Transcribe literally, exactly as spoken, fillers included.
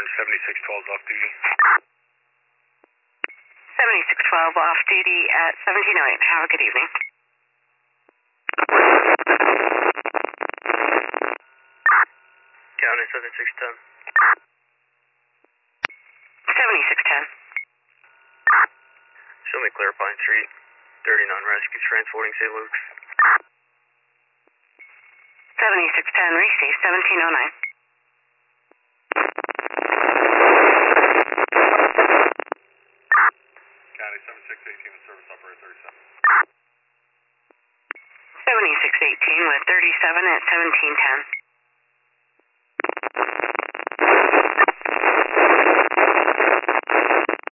Orange, seventy-six twelve off duty. seventy-six twelve off duty at seventeen oh eight. Have a good evening. County seventy-six ten. seventy-six ten. Show me Clarifying Street. thirty-nine rescue transporting Saint Luke's. seventy-six ten, receive seventeen oh nine. County seventy-six eighteen with service operator thirty-seven. seventy-six eighteen with thirty-seven at seventeen ten.